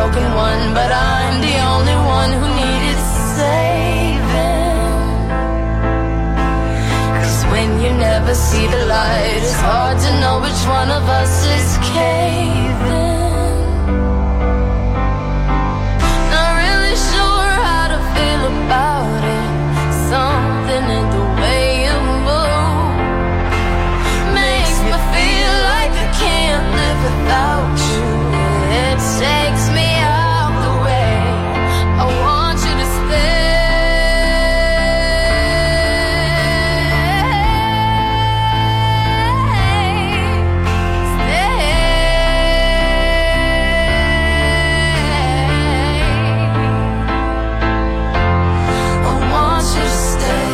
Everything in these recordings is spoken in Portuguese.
broken one, but I'm the only one who needed saving. 'Cause when you never see the light, it's hard to know which one of us is caving. Not really sure how to feel about it. Something in the way you move makes me feel like I can't live without you. It takes me out the way. I want you to stay. I want you to stay.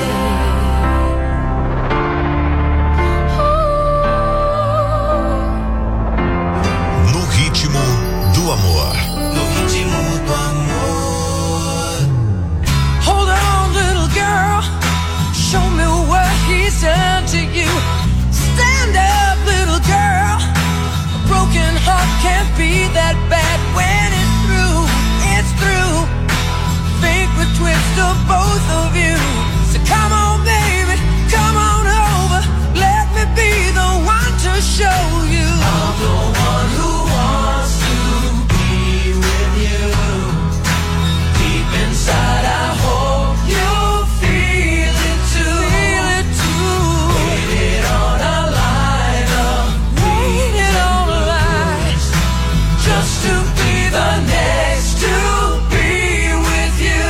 No ritmo do amor. No ritmo do amor. Hold on, little girl. Show me what he's done to you. Stand up, little girl. A broken heart can't be that bad when it's through. It's through. Fate would twist of both of you. So come on, baby, come on over. Let me be the one to show you. I'm the one who wants to be with you. Deep inside I hope you feel it too. Feel it too. Waited on a line of Waited on a line. just to be the next to be with you.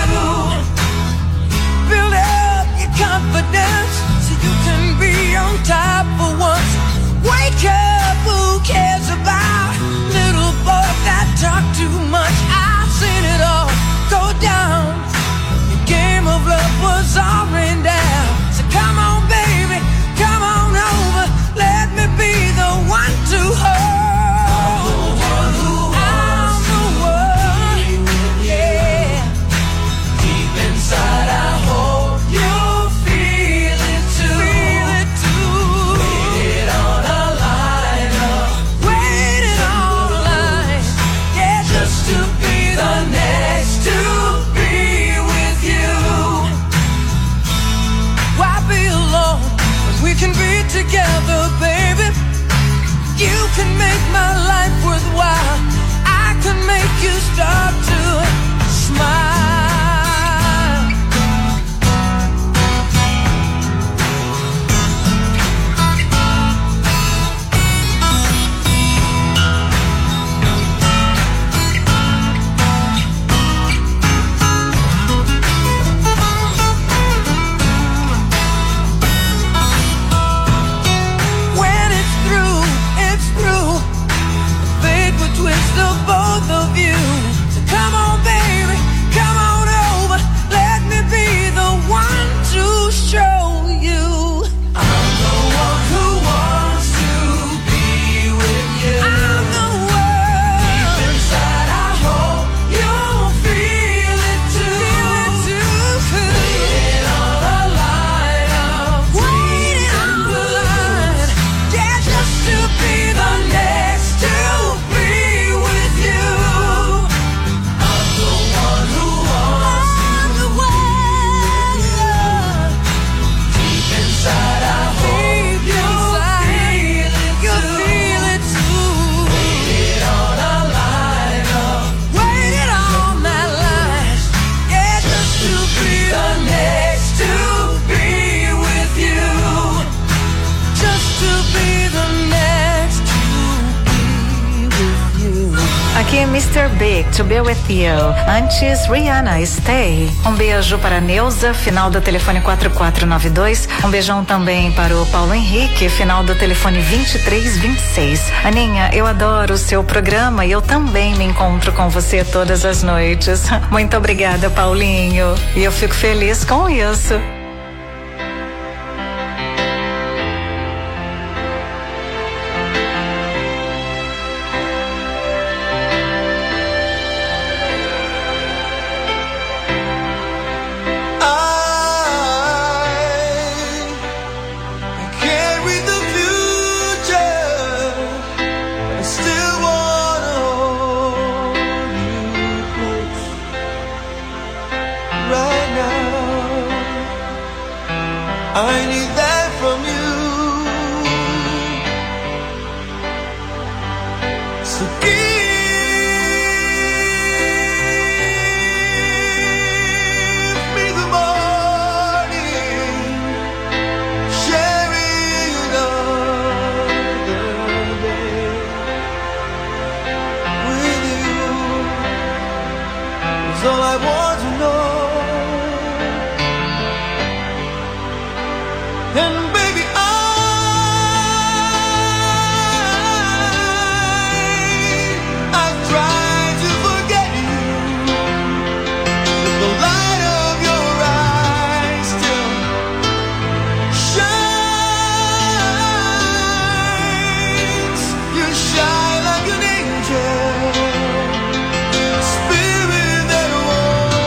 Build up your confidence so you can be on top for once. Wake up, who cares about little boys that talk too much? I've seen it all go down. The game of love was all rained down. So come on, baby, come on over. Let me be the one to hold. I'm the one, yeah. Deep inside I hope you feel it too. Feel it too. Waited on a line of Waited on a line, yeah, just to be the next to be with you. why be alone when we can be together, baby? You can make my life worthwhile. I can make you start to smile. When it's through, it's through. Fate would twist the both of you. So come on, baby, come on over. Let me be the one to show you. I'm the one who wants to be with you. I'm the one. Inside I hope you'll feel it too. Waited on a line of Waiting on the line, yeah, just to be the next to be with you. I'm the one who wants I'm the one, love. deep inside I hope you'll feel it You'll too. feel it too. Waited on a line of Waited on that line, yeah, just to be the next to be with you. just to be the next to be with you. Aqui é Mr. Big, To Be With You. Antes, Rihanna, Stay. Um beijo para a Neuza, final do telefone 4492. Um beijão também para o Paulo Henrique, final do telefone 2326. Aninha, eu adoro o seu programa e eu também me encontro com você todas as noites. Muito obrigada, Paulinho. E eu fico feliz com isso. I still wanna hold you. I need that from you. So give me the morning, sharing another day with you. It's all I want to know. And baby, I've tried to forget you, but the light of your eyes still shines. You shine like an angel, spirit that walks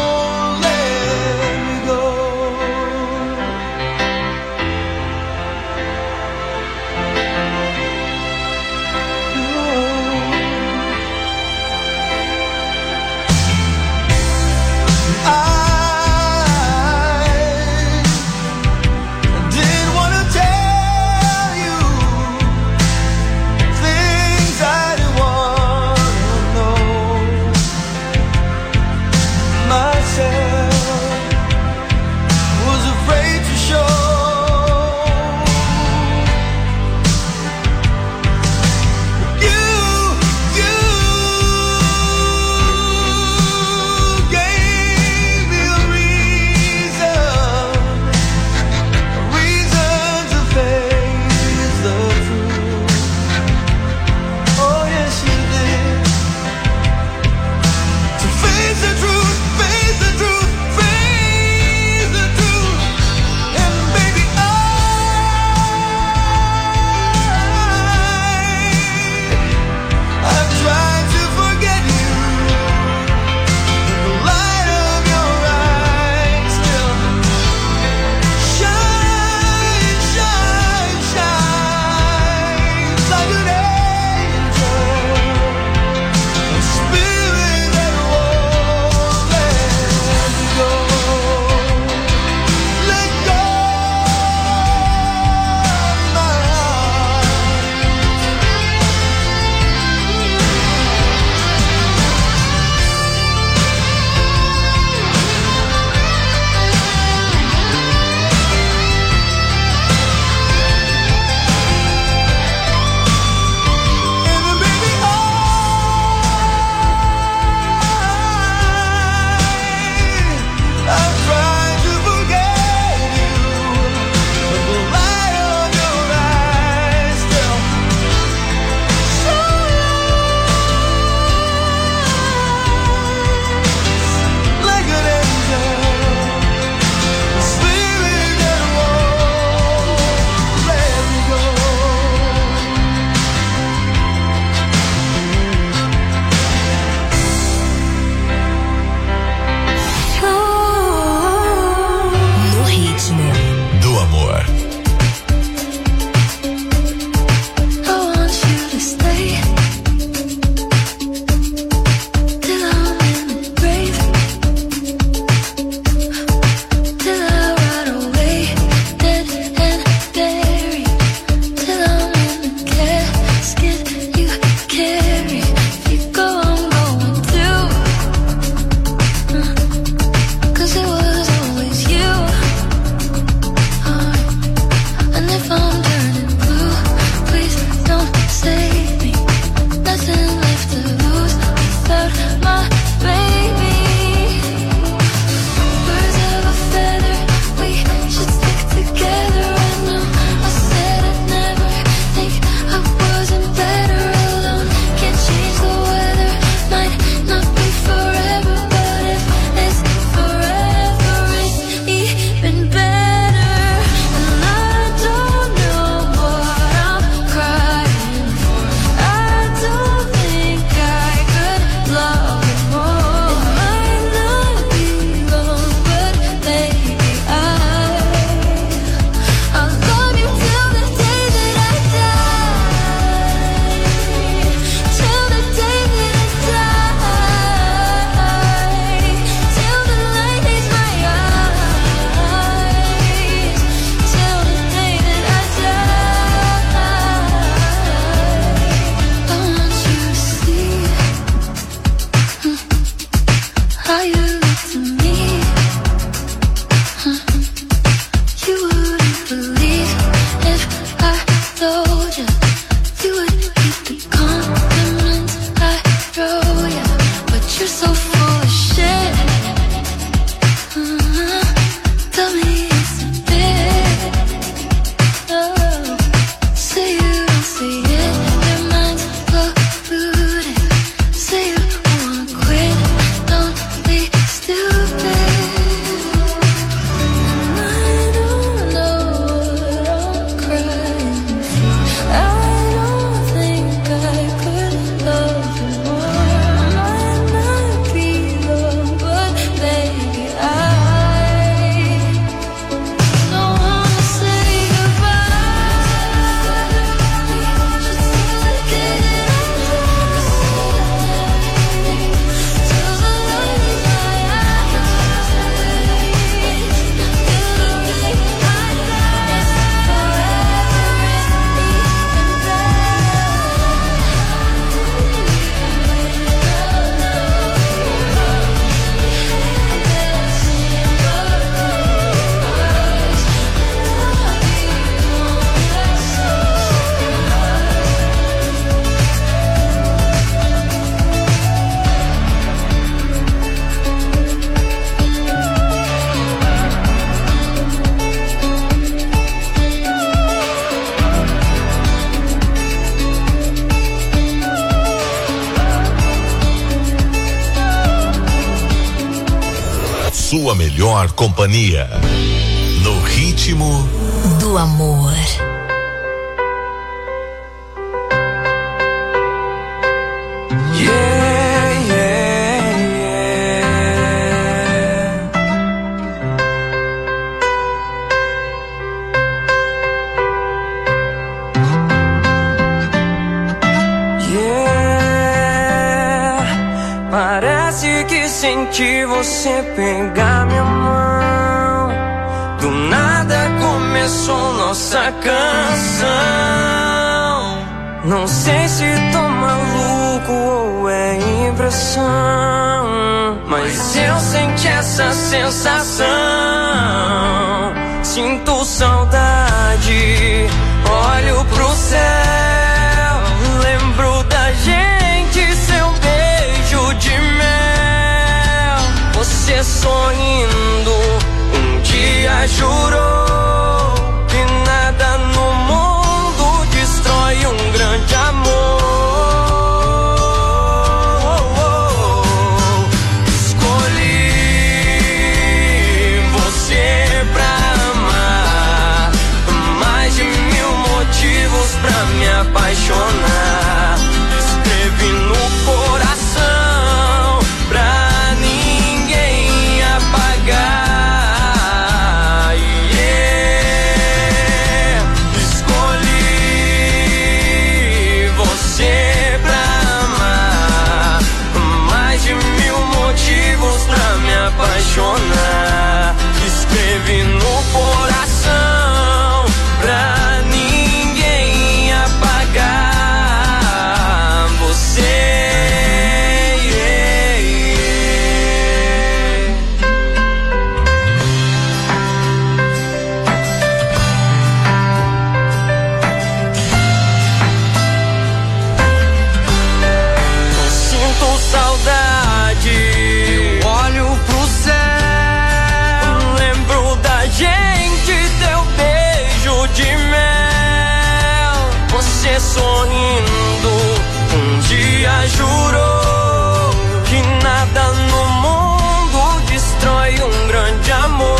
how you look to me. You wouldn't believe if I told you. You would keep the compliments I wrote you. But you're so full of shit. Tell me it's a bit. Oh, say you don't see it. Your mind's polluted. Say you wanna quit. Don't be stupid. I don't know what I'm crying for. I don't think I could love you more. Might not be wrong, but baby I don't wanna say goodbye. Just take it till the light in my eyes. You'll make my life Sua melhor companhia. No ritmo do amor. Parece que senti você pegar minha mão. Do nada começou nossa canção. Não sei se tô maluco ou é impressão, mas eu senti essa sensação. Sinto saudade, olho pro céu, lembro da gente, seu beijo de mel. Você sorrindo, um dia jurou que nada no mundo destrói um grande amor. Escolhi você pra amar, mais de 1000 motivos pra me apaixonar. Escrevi no coração pra ninguém apagar. Yeah. Escolhi você pra amar, mais de 1000 motivos pra me apaixonar. Escrevi no coração pra ninguém apagar você. Eu sinto saudade, eu olho pro céu, lembro da gente, teu beijo de mel. Você sorrindo, um dia jurou que nada no mundo destrói um grande amor.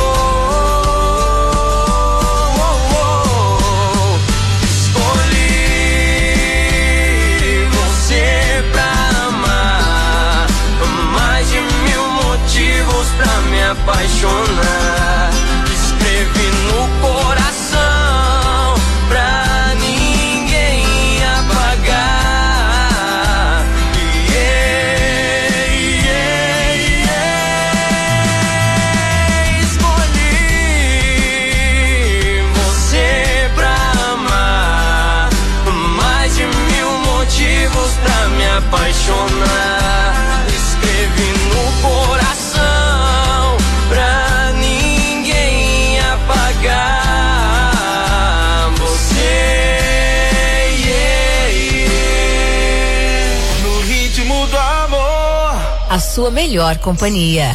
Escolhi você pra amar, mais de 1000 motivos pra me apaixonar. Escrevi no coração pra ninguém apagar. Yeah, yeah, yeah. Escolhi você pra amar, mais de 1000 motivos pra me apaixonar. Escrevi no coração sua melhor companhia.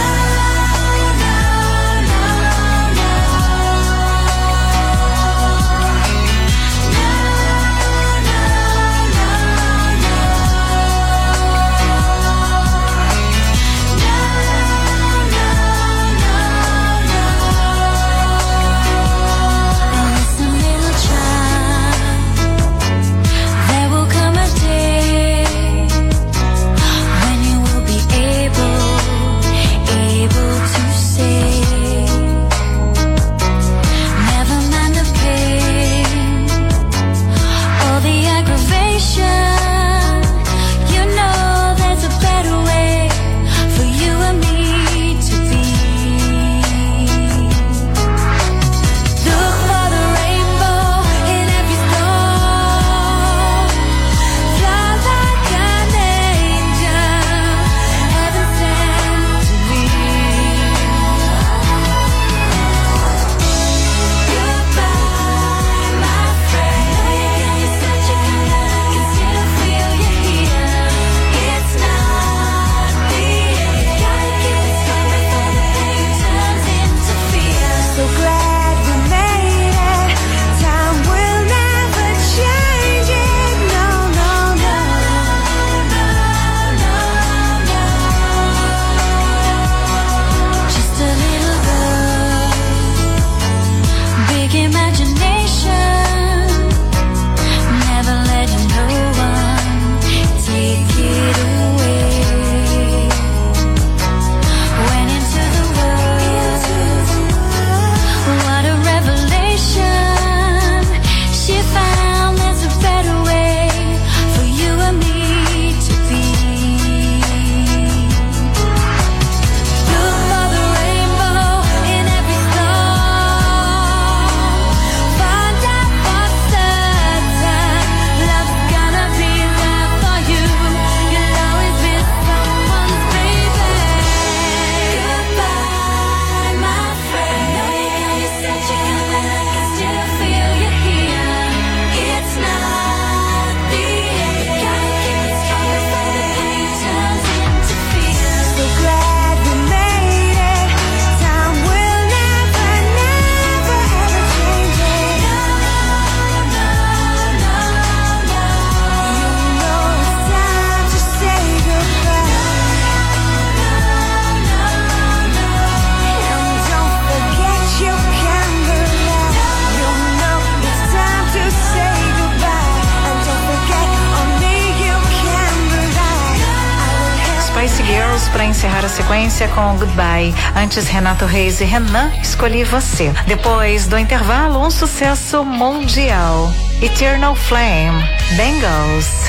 Para encerrar a sequência com Goodbye. Antes, Renato Reis e Renan, Escolhi Você. Depois do intervalo, um sucesso mundial, Eternal Flame, Bangles.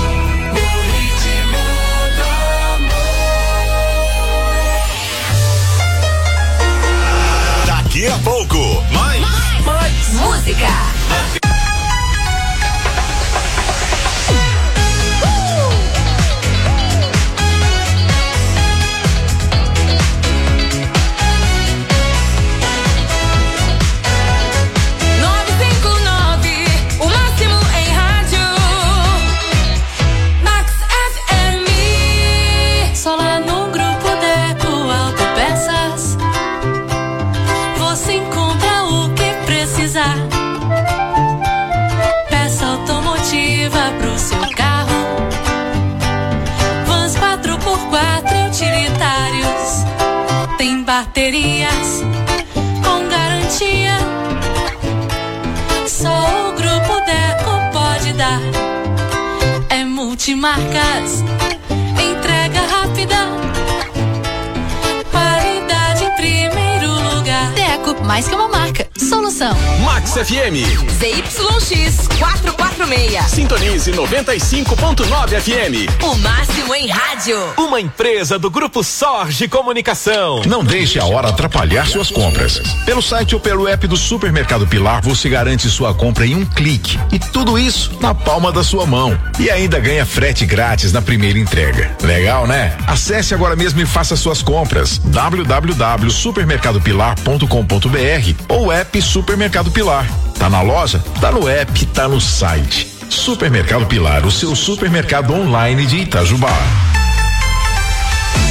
Daqui a pouco, mais música. Baterias com garantia, só o Grupo Deco pode dar. É multimarcas, entrega rápida, qualidade em primeiro lugar. Deco, mais que uma marca, solução. Max FM ZYX 446. Sintonize 95.9 FM. O máximo em rádio. Uma empresa do Grupo Sorge Comunicação. Não deixe a hora atrapalhar suas compras. Pelo site ou pelo app do Supermercado Pilar, você garante sua compra em um clique. E tudo isso na palma da sua mão. E ainda ganha frete grátis na primeira entrega. Legal, né? Acesse agora mesmo e faça suas compras. www.supermercadopilar.com.br ou app Supermercado Pilar. Tá na loja? Tá no app, tá no site. Supermercado Pilar, o seu supermercado online de Itajubá.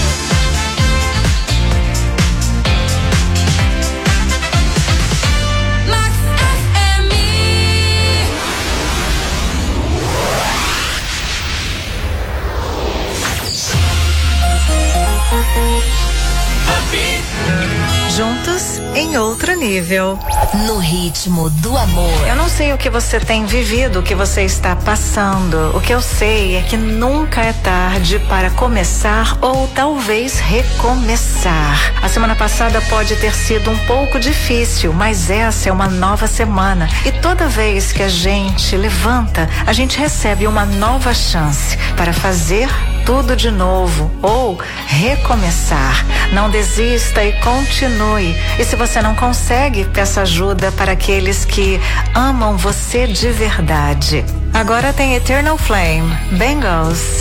Juntos em outro nível. No ritmo do amor. Eu não sei o que você tem vivido, o que você está passando. O que eu sei é que nunca é tarde para começar ou talvez recomeçar. A semana passada pode ter sido um pouco difícil, mas essa é uma nova semana. E toda vez que a gente levanta, a gente recebe uma nova chance para fazer tudo de novo ou recomeçar. Não desista e continue. E se você não consegue, peça ajuda para aqueles que amam você de verdade. Agora tem Eternal Flame, Bengals.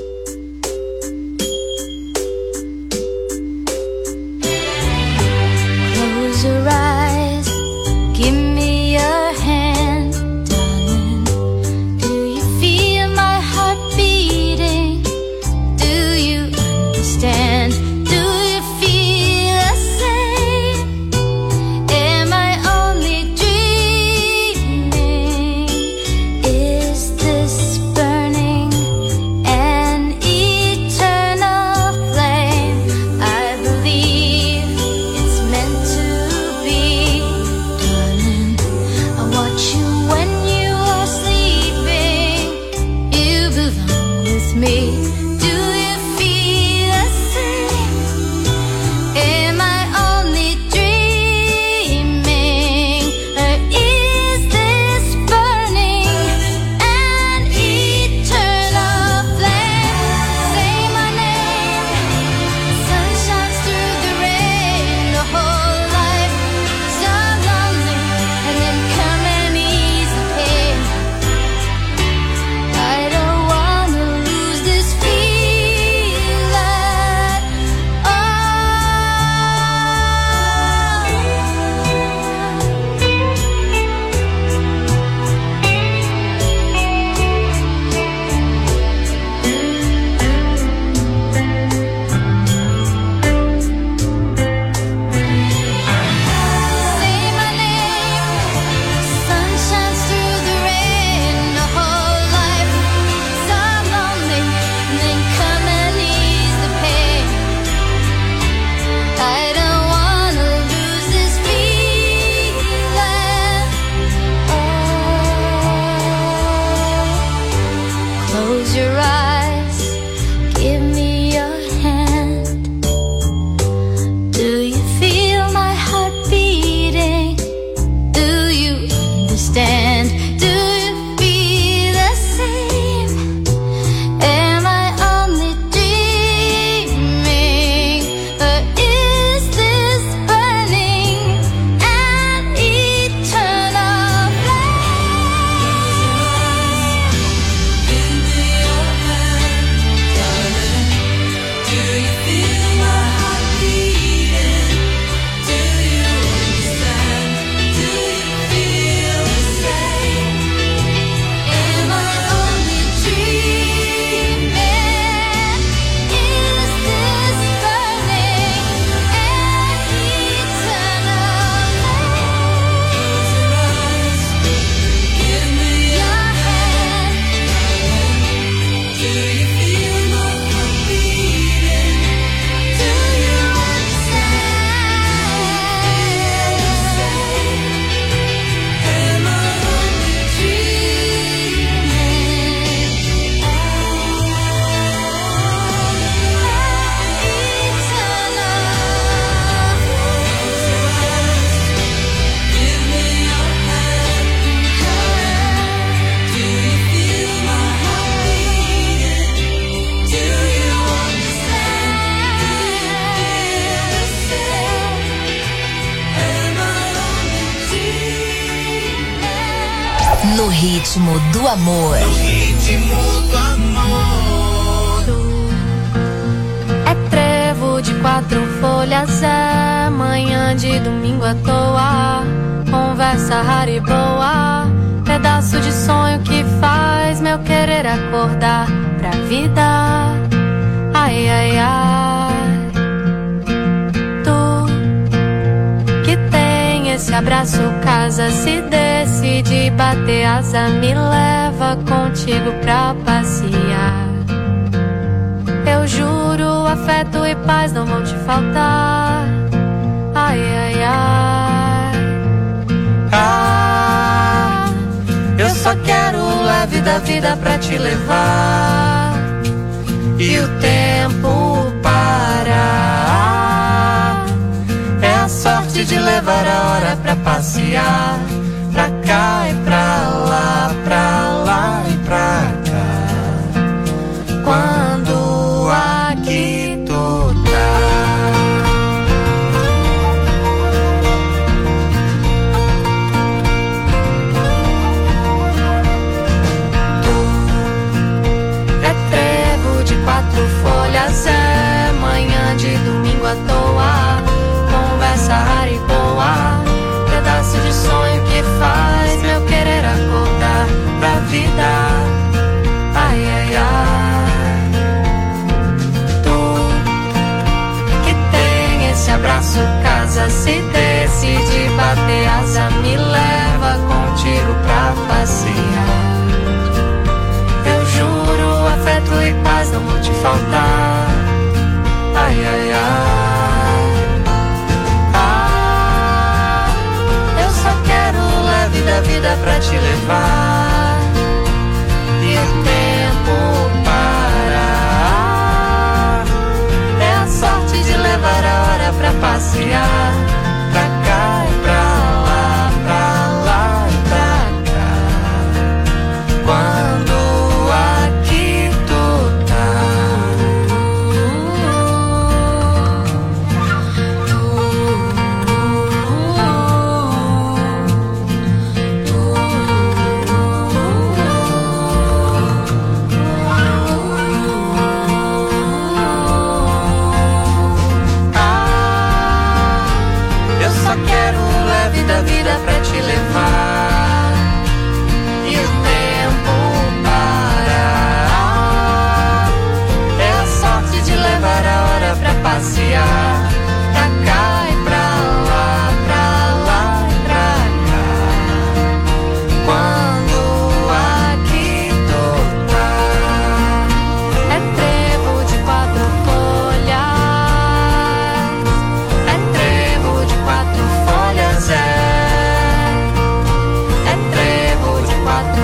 Close your eyes, give me your hand, darling. Do you feel my heart beating? Do you understand? Do you feel the same? Am I only dreaming? Is this burning an eternal flame? I believe it's meant to be, darling. I watch you when you are sleeping. You belong with me. Do you feel the same? Am I only dreaming? Or is this burning an eternal flame? Say my name. Sun shines through the rain. The whole life so lonely, and then come and ease the pain. I don't wanna lose this feeling. Oh. Say my name. Sun shines through the rain. The whole life so lonely, and then come and ease the pain. I don't wanna lose this feeling. Oh. Close your eyes, give me your hand. Do you feel my heart beating? Do you understand? Do you feel the same? Am I only dreaming? Or is this burning an eternal flame? Give me your hand, darling. Do you feel my heart beating? Do you understand? Do you feel the same? Am I only dreaming? Is this burning an eternal flame? Give me your hand. Do you feel my heart beating? Do you understand? Am I only No ritmo do amor. É trevo de 4 folhas, é manhã de domingo à toa. Conversa rara e boa, pedaço de sonho que faz meu querer acordar pra vida. Ai, ai, ai. Tu que tem esse abraço, casa, se decide bater asa, me leva contigo pra passear. Eu juro, afeto e paz não vão te faltar. Ai, ai, ai. Ah, eu só quero o leve da vida pra te levar e o tempo parar. É a sorte de levar a hora pra passear, pra cá e pra lá e pra cá. Quando aqui tu tá. Tu é trevo de 4 folhas, é manhã de domingo à toa, conversa rara e boa, pedaço de sonho que faz meu querer acordar pra vida. Ai, ai, ai. Tu que tem esse abraço, casa, se decide bater asa, me leva contigo pra passear. Eu juro, afeto e paz não vão te faltar. Ai, ai, ai. Ah, eu só quero o leve da vida pra te levar e o tempo parar. É a sorte de levar a hora pra passear, pra cá e pra lá e pra cá. Quando aqui tu tá. Eu só quero o leve da vida pra te levar e o tempo parar. É a sorte de levar a hora pra passear, pra cá e pra lá e pra cá. Quando aqui tu tá. É trevo de 4 folhas, é trevo de 4 folhas, é trevo de 4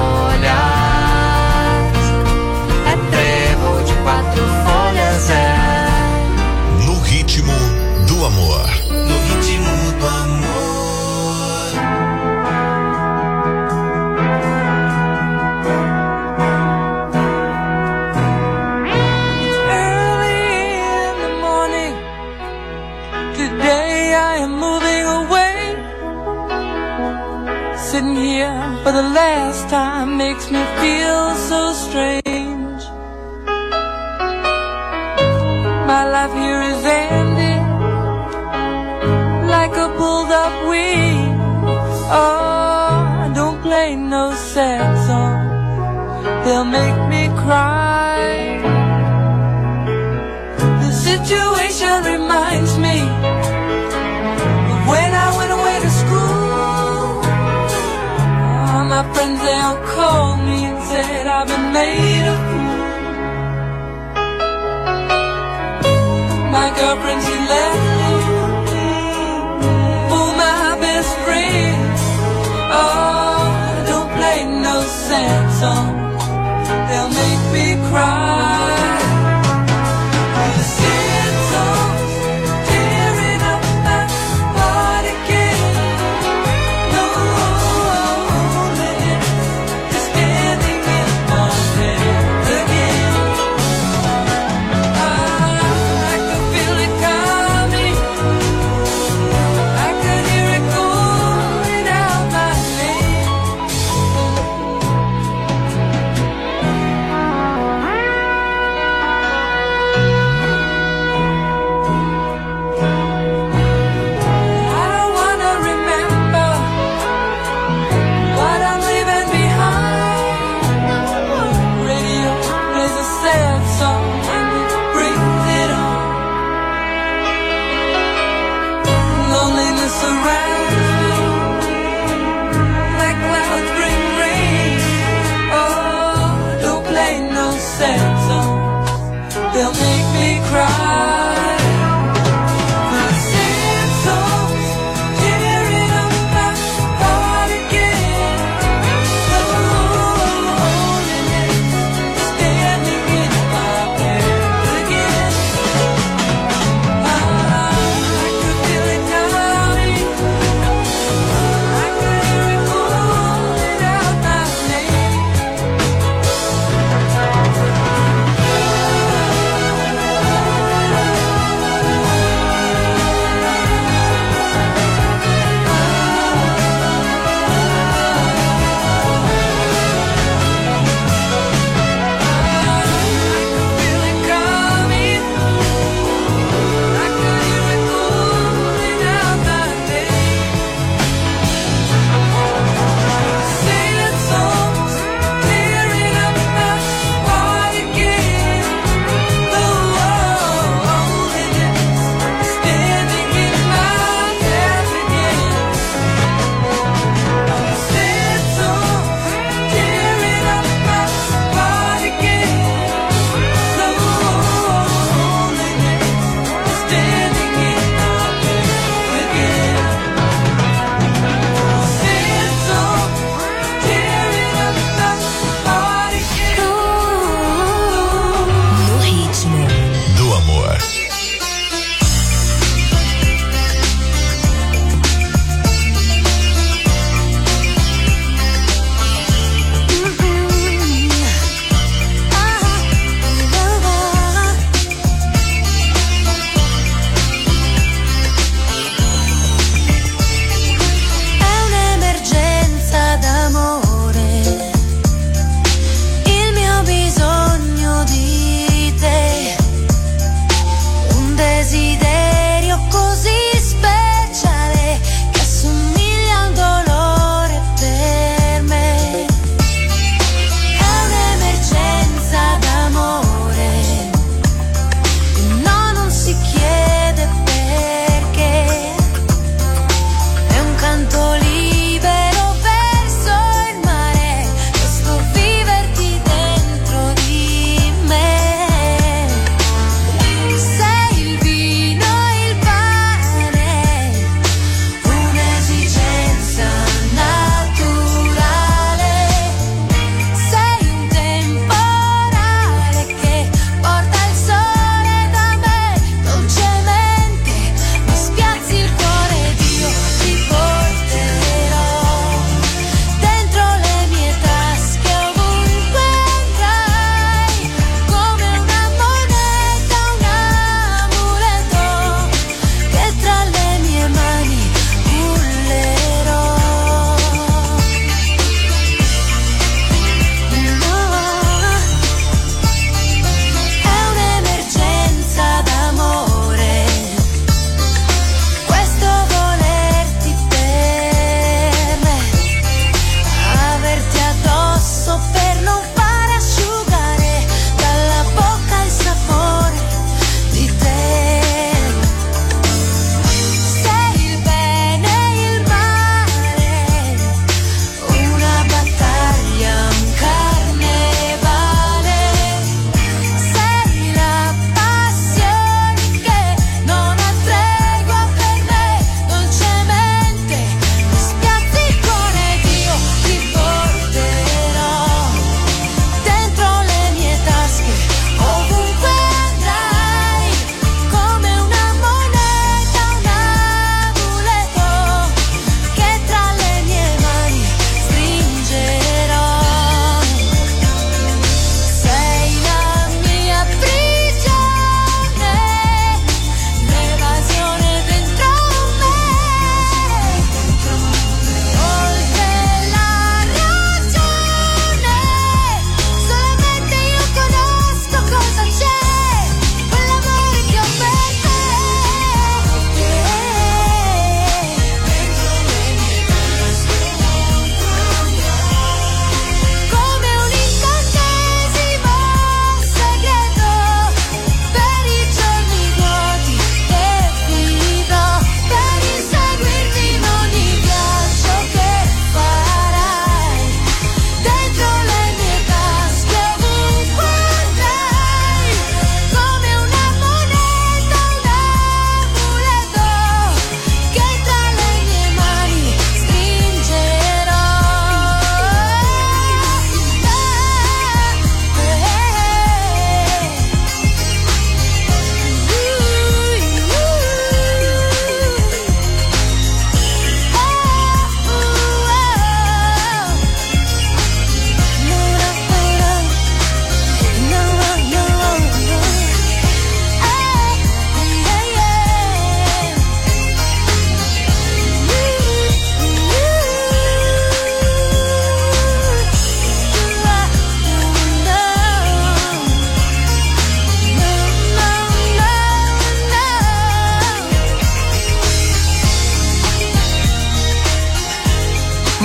folhas, é trevo de 4 folhas, é. No ritmo do amor. No ritmo do amor. It's early in the morning. Today I am moving away. Sitting here for the last time makes me feel so strange. My life here is ending like a pulled up wing. Oh, don't play no sad song, they'll make me cry. The situation reminds me of when I went away to school. My friends, they all called me and said I've been made a fool. My girlfriend, she left me for my best friend. Oh, don't play no sad song, they'll make me cry. The sad songs tearing up my heart again. No loneliness is standing in my head again. I can feel it coming.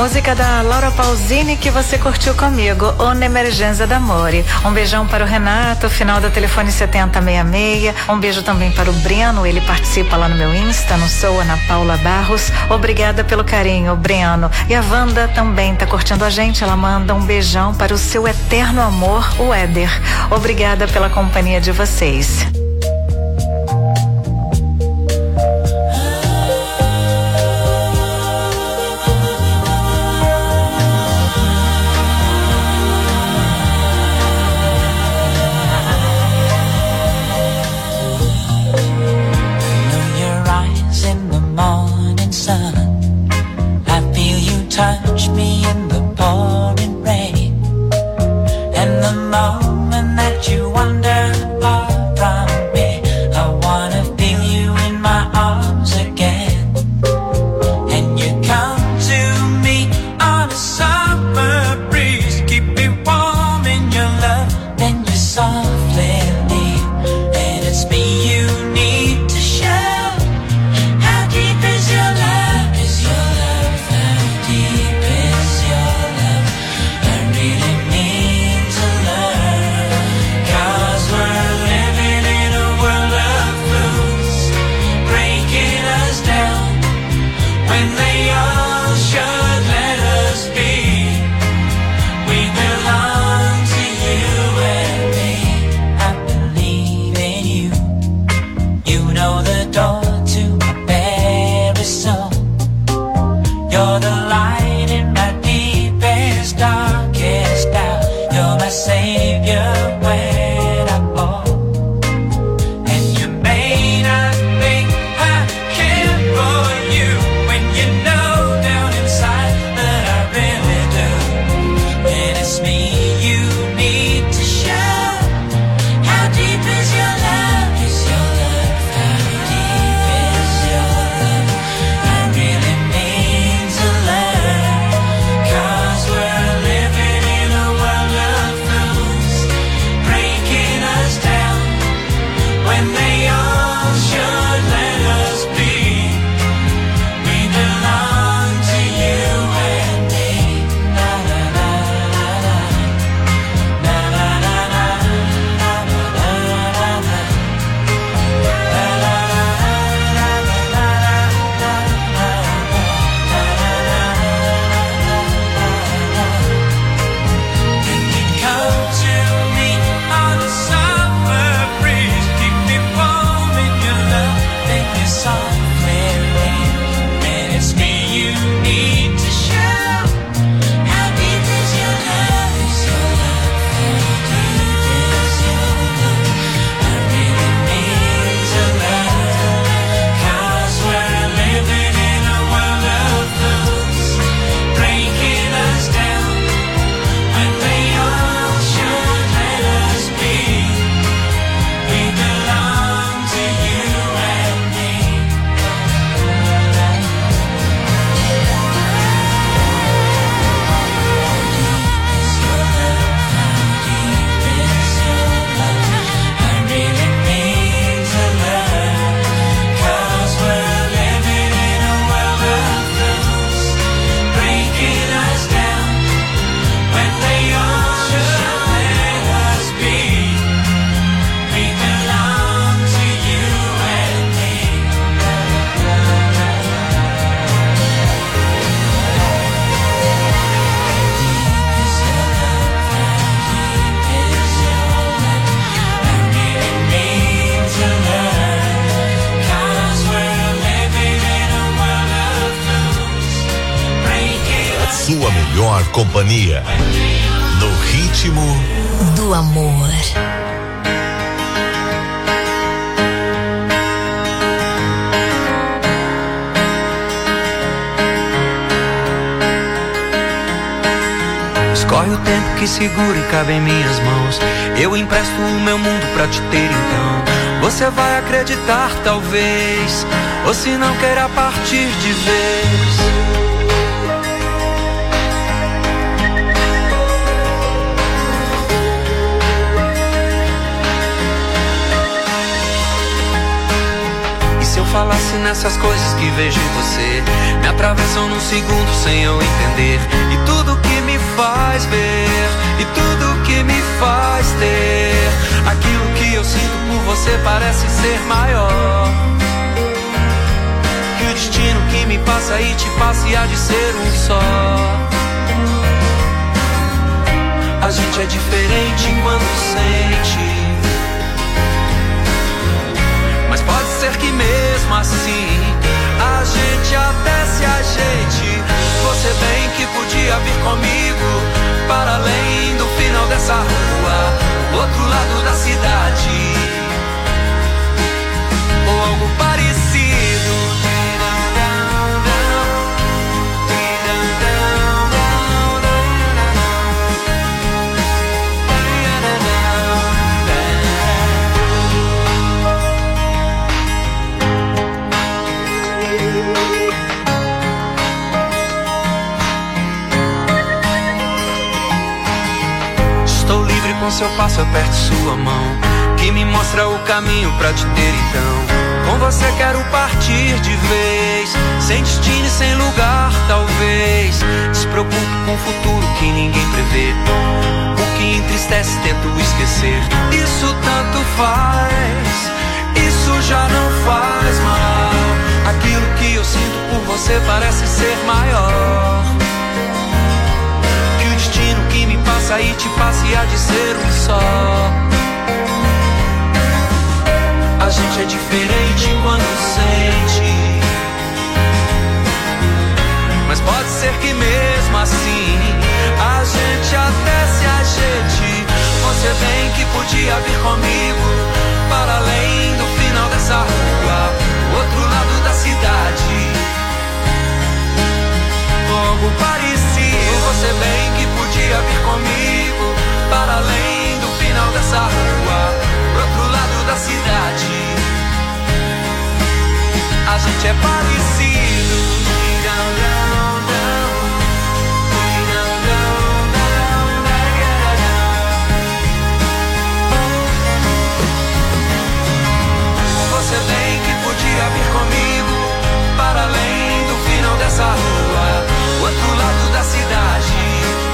Música da Laura Pausini que você curtiu comigo, Un'Emergenza d'Amore. Um beijão para o Renato, final do telefone 7066. Um beijo também para o Breno, ele participa lá no meu Insta, no Sou Ana Paula Barros. Obrigada pelo carinho, Breno. E a Wanda também tá curtindo a gente, ela manda um beijão para o seu eterno amor, o Éder. Obrigada pela companhia de vocês. Touch me in the pouring rain, and the moment that you wander far from me, I wanna feel you in my arms again. And you come to me on a summer breeze, keep me warm in your love, then you softly leave, and it's me you need to show. How deep is your love? Is your love? How deep is your love? I really need to learn, 'cause we're living in a world of fools, breaking us down when they all should let us be. We belong to you and me. I believe in you. You know the door to my very soul. You're the light in my deepest, darkest doubt. You're my savior when I fall. And you may not think I care for you, when you know down inside that I really do. And it's me you need to show. How deep is your love? Is your love? How deep is your love? I really need to learn, 'cause we're living in a world of fools, breaking us down when they all should let us be. We belong to you and me. Na na na na na. Na na na na. Na na na na na. Na na na na And you come to me on a summer breeze, keep me warm in your love, then you softly leave, and it's me you need to show. How deep is your love? Is your love? How deep is your love? I really need to learn, 'cause we're living in a world of fools, breaking us down when they all should let us be. We belong to you and me. Is your love? How deep is your love? I really need to learn, 'cause we're living in a world of fools, breaking us down when they all should let us be. We belong to you and me. Is your love? How deep is your love? I really need to learn, 'cause we're living in a world of fools, breaking us Sua melhor companhia. No ritmo Do amor. Escorre o tempo que segura e cabe em minhas mãos. Eu empresto o meu mundo pra te ter então. Você vai acreditar talvez, ou se não queira partir de vez. E se eu falasse nessas coisas que vejo em você, me atravessam num segundo sem eu entender. E tudo que me faz ver, e tudo que me faz ter, aquilo que eu sinto por você parece ser maior que o destino que me passa e te passa e há de ser um só. A gente é diferente quando sente, mas pode ser que mesmo assim a gente até se ajeite. Você bem que podia vir comigo para além do final dessa rua, outro lado da cidade, ou algo parecido. Com seu passo eu aperto sua mão, que me mostra o caminho pra te ter então. Com você quero partir de vez, sem destino e sem lugar talvez. Despreocupo com o futuro que ninguém prevê, o que entristece tento esquecer. Isso tanto faz, isso já não faz mal. Aquilo que eu sinto por você parece ser maior que me passa e te passa e há de ser um só. A gente é diferente quando sente, mas pode ser que mesmo assim a gente até se ajeite. Você bem que podia vir comigo para além do final dessa rua, outro lado da cidade, algo parecido. Você bem que podia vir comigo para além do final dessa rua, pro outro lado da cidade. A gente é parecido. Você bem que podia vir comigo para além do final dessa rua, outro lado da cidade,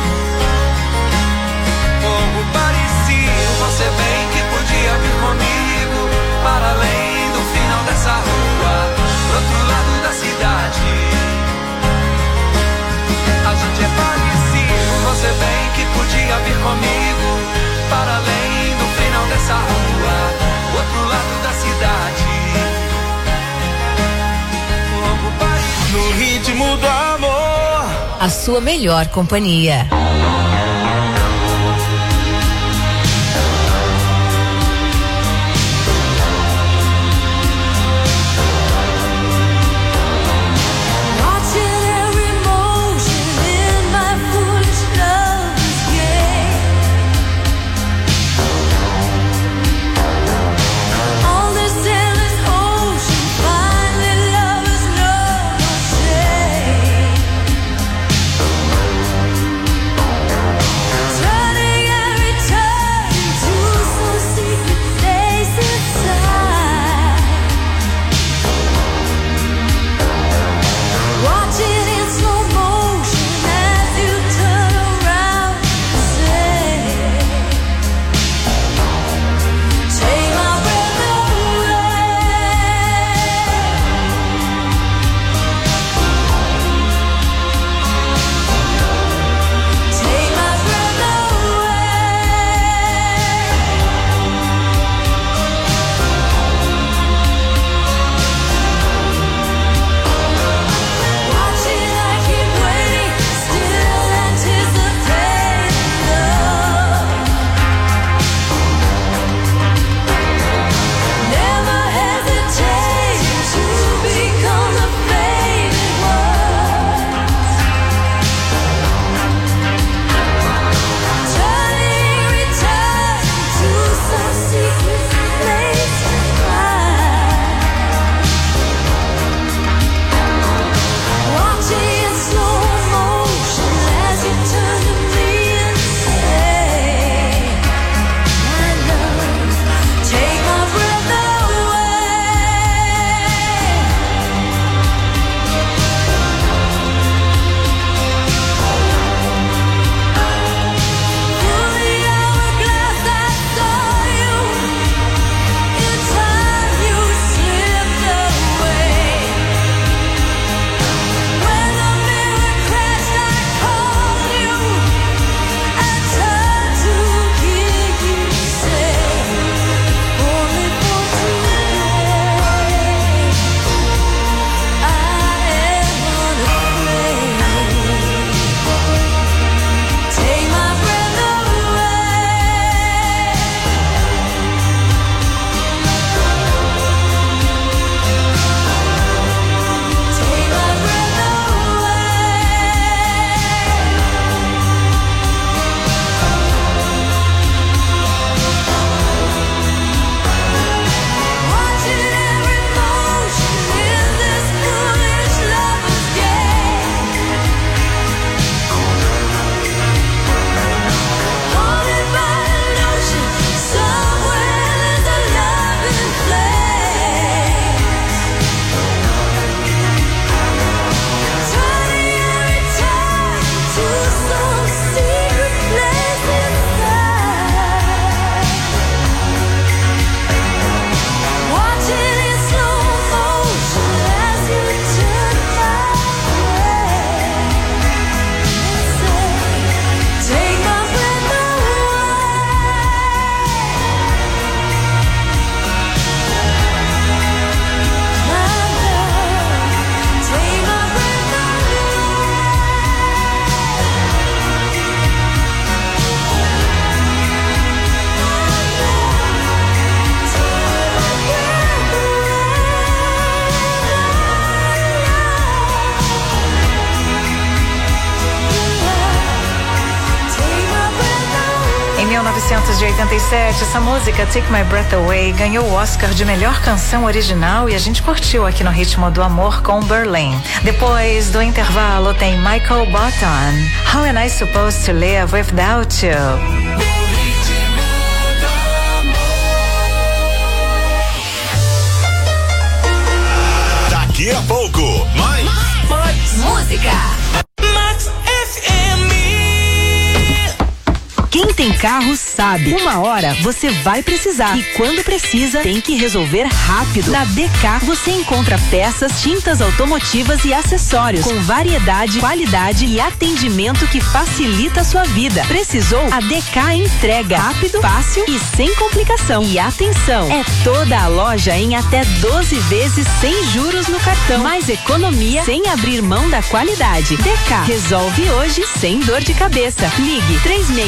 algo parecido. Você bem que podia vir comigo para além do final dessa rua, pro outro lado da cidade. A gente é parecido. Você bem que podia vir comigo para além do final dessa rua, outro lado da cidade, algo parecido. No ritmo do amor, a sua melhor companhia. 1987, essa música Take My Breath Away ganhou o Oscar de melhor canção original e a gente curtiu aqui no Ritmo do Amor com Berlin. Depois do intervalo tem Michael Botton, How Am I Supposed to Live Without You? Daqui a pouco, mais música. Max FM. Quem tem carro sabe. Uma hora você vai precisar. E quando precisa, tem que resolver rápido. Na DK você encontra peças, tintas automotivas e acessórios com variedade, qualidade e atendimento que facilita a sua vida. Precisou? A DK entrega rápido, fácil e sem complicação. E atenção, é toda a loja em até 12 vezes sem juros no cartão. Mais economia sem abrir mão da qualidade. DK resolve hoje sem dor de cabeça. Ligue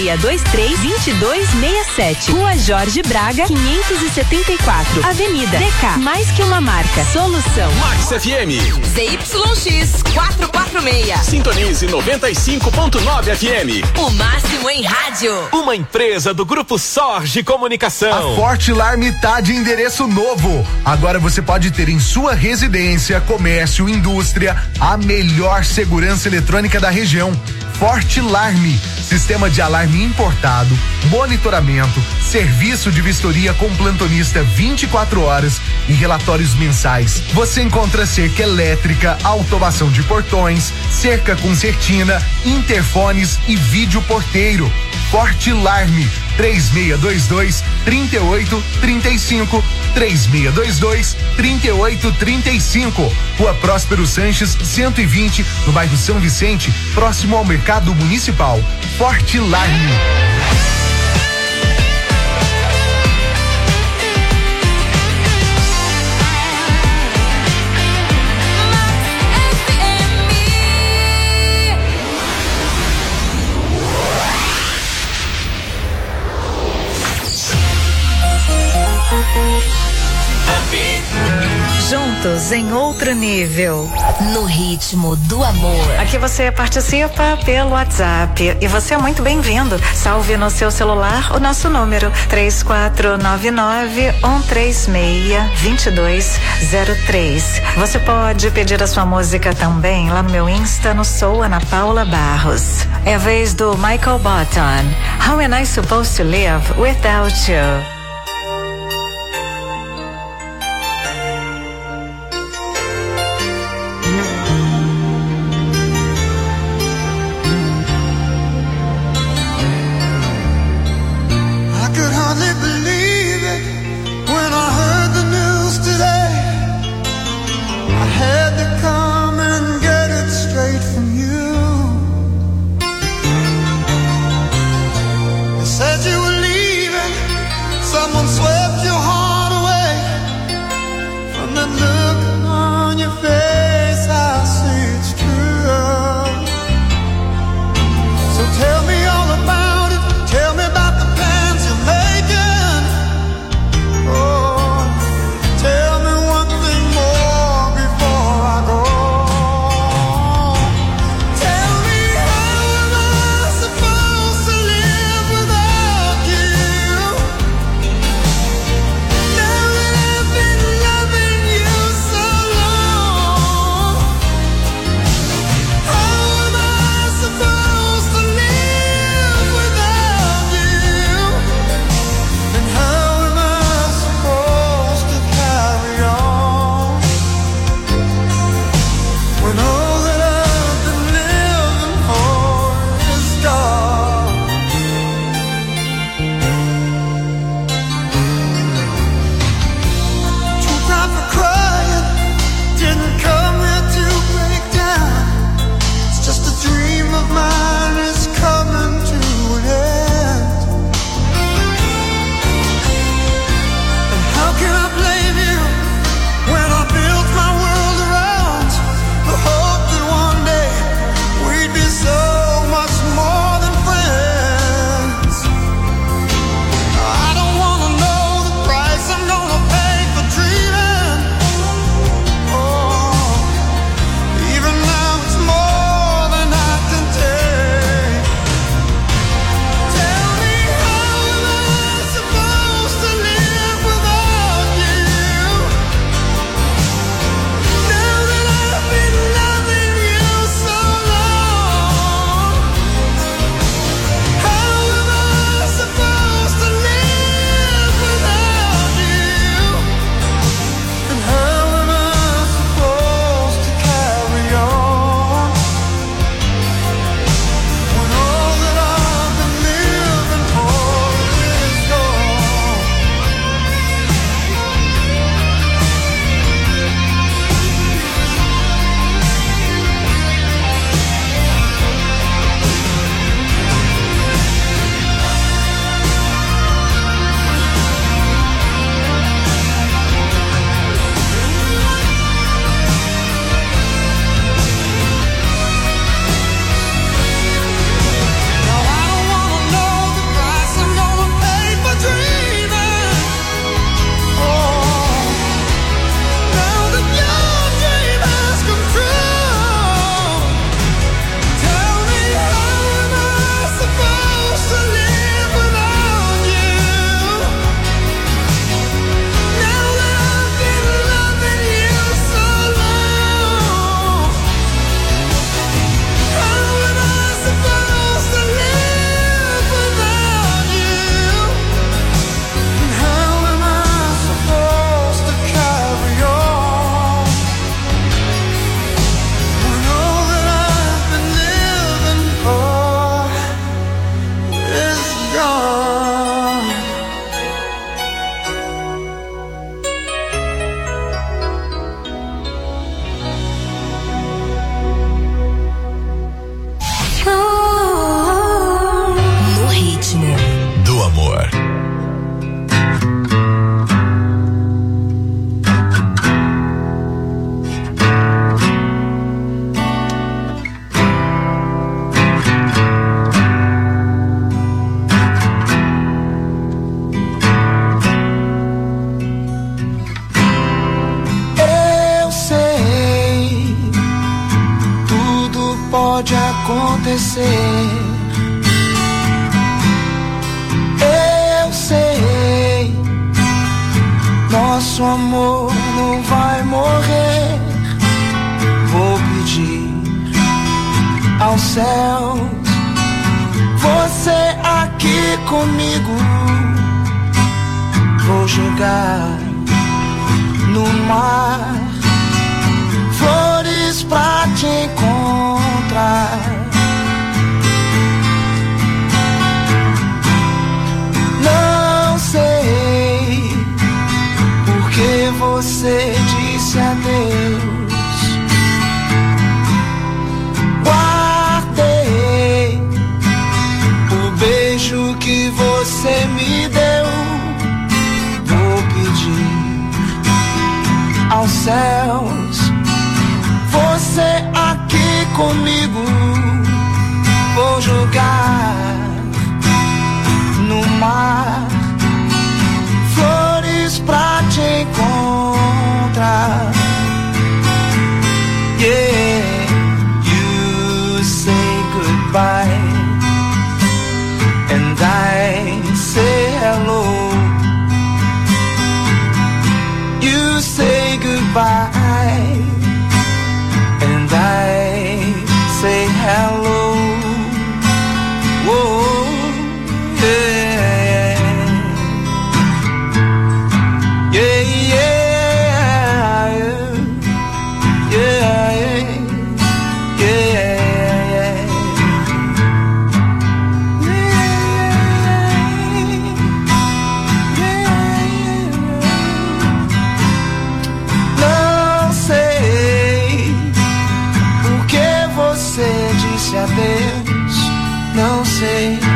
3623-2267. Rua Jorge Braga, 574. Avenida DK. Mais que uma marca. Solução. Max FM. ZYX 446. Sintonize 95.9 FM. O máximo em rádio. Uma empresa do Grupo Sorge Comunicação. A Fortilar tá de endereço novo. Agora você pode ter em sua residência, comércio, indústria, a melhor segurança eletrônica da região. Fortilarme, sistema de alarme importado, monitoramento, serviço de vistoria com plantonista 24 horas e relatórios mensais. Você encontra cerca elétrica, automação de portões, cerca com certina, interfones e vídeo porteiro. Fortilarme, 3622-3835, 3622-3835. Rua Próspero Sanches, 120, no bairro São Vicente, próximo ao Mercado Municipal. Fortilarme. Juntos em outro nível. No Ritmo do Amor. Aqui você participa pelo WhatsApp e você é muito bem-vindo. Salve no seu celular o nosso número 3499-136-2203. Você pode pedir a sua música também lá no meu Insta, no Sou Ana Paula Barros. É a vez do Michael Botton. How Am I Supposed to Live Without You? Tell me one thing more before I go. pode acontecer. Eu sei, nosso amor não vai morrer. Vou pedir aos céus, você aqui comigo. Vou jogar no mar flores pra te encontrar. Não sei porque você disse adeus. Guardei o beijo que você me deu. Vou pedir aos céus, você aqui comigo. Vou jogar no mar flores pra te encontrar. Yeah, you say goodbye and I say hello. You say goodbye and I say hello. Whoa, yeah, yeah, yeah, yeah, yeah, yeah. Não sei porque você disse adeus. Não sei